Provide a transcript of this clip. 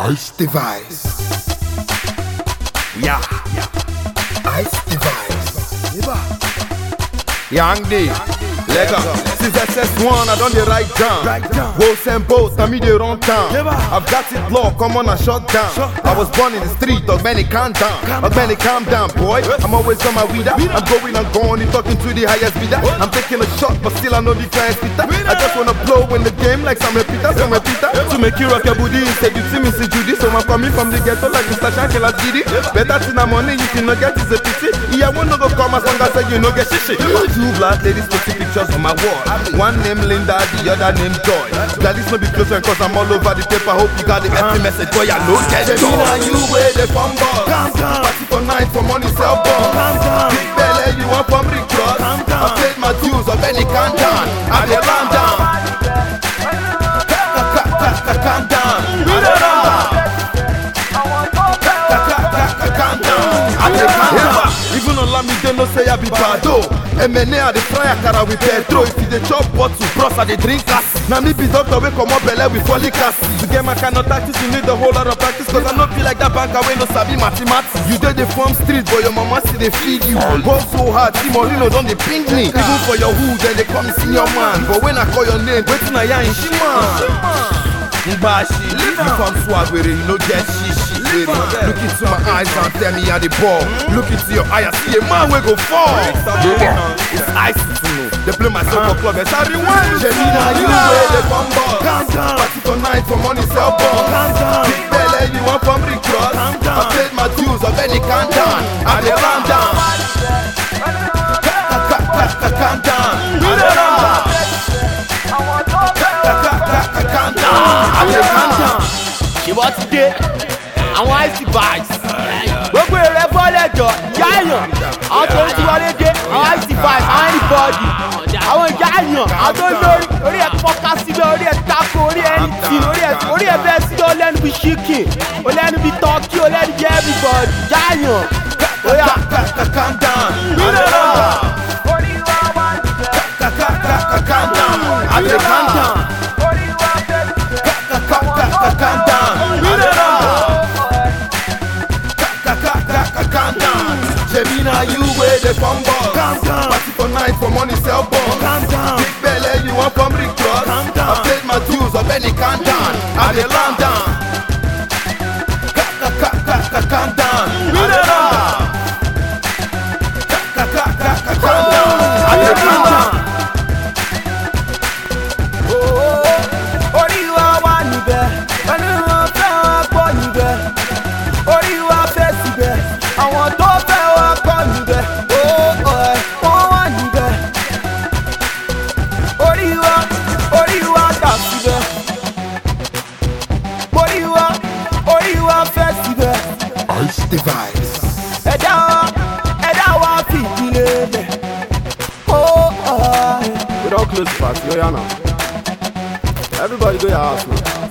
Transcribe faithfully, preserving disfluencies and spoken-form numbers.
Ice Device. Yeah, Ice Device. Young D, Lego. Since S S one, I done the right down. Wolves and boats, now me they run town. I've got it locked, come on and shut down. I was born in the street, dog man, it calm down. Dog man, it calm down, boy. I'm always on my weeder. I'm going and going, talking to the highest bidder. I'm taking a shot, but still I know the client's Peter. I just wanna blow in the game like some repeater, some repeater. To make you rock your booty, say you see me, see Judy. So I'm coming from the ghetto like Mister Shanky last Diddy. Better to the money, you can not get is a pity. Yeah, I wanna go come as long as you know get shishi. Two black ladies taking pictures on my wall. One name Linda, the other name Joy. That is not be closer cause I'm all over the paper. Hope you got the empty message, boy, I know get it. Now you where the fun ball. Party for night, for money, sell ball. Big belly, you want from Rick Cross. I played my dues of any countdown. I dey calm down. Calm down. I dey calm down. Calm down. I dey calm down. Even on Lamide no say I be bado. M N A I dey fry akara with petrol. If you dey chop bottle, bros I dey drink gas. Now me be doctor wey comot belle with folic acid. To get my kind of tactics, you need a whole lot of practice. Cause I no feel like that banker wey no sabi mathematics. You dey the farm street, but your mama still dey feed you. Ball so hard, see Morino don dey ping me. Even for your hood, then they call me senior man. But when I call your name, wetin I yarn shima. Mbashi, you come swag with it, you no get shishi. Look into my eyes and tell me how the ball. Look into your eye, I see a man wey go fall. It's icy to know. They play my soccer club, and I rewind. Gemina, you where they come ball. Party for night, for money, sell ball. Big belly, you want from Rick Cross. I played my dues of any countdown. I dey calm down. Calm down. I dey calm down. Calm down. I dey calm down. Ṣé wọ́n ti dé? Àwọn Ice Device. Gbogbo èrè bọ́lẹ̀ jọ, ìyá èèyàn. Àwọn tó ń ti wọlé dé, àwọn Ice Device, àwọn anybody. Àwọn ìyá èèyàn, àwọn tó lórí, orí ẹ̀ fọ́ká síbẹ̀, orí ẹ̀ tako, orí ẹ̀ ní tì, orí ẹ̀ bẹ́ẹ̀ síbẹ̀, ó lẹ́nu bí chicken, ó lẹ́nu bí turkey, ó lẹ́nu bí everybody. Ìyá èèyàn. Oya, calm down. I dey calm down. Calm down. I dey calm down. Calm down. Calm down. Gemina, you where the fun ball. Party for night, for money, sell ball. Big belly, you want from Rick Cross. I played my dues of any countdown. I dey calm down. Calm down. I dey calm down. Calm down. I dey calm down. orí wa wà níbẹ̀, ẹni wọn fẹ́ wá pọ̀ níbẹ̀. Orí wa fẹ́ síbẹ̀, àwọn tó fẹ́ wá pọ̀ níbẹ̀. Ó ọ̀ ẹ̀ wọ́n wà níbẹ̀. Orí wa, orí wa dà síbẹ̀. Orí wa, orí wa fẹ́ síbẹ̀. Ice Device. Ẹ̀dá wa, ẹ̀dá wa fi ìdílé bẹ̀. Ó ọ̀ ẹ̀. We don't close the party, oh yeah now. Everybody go your house now.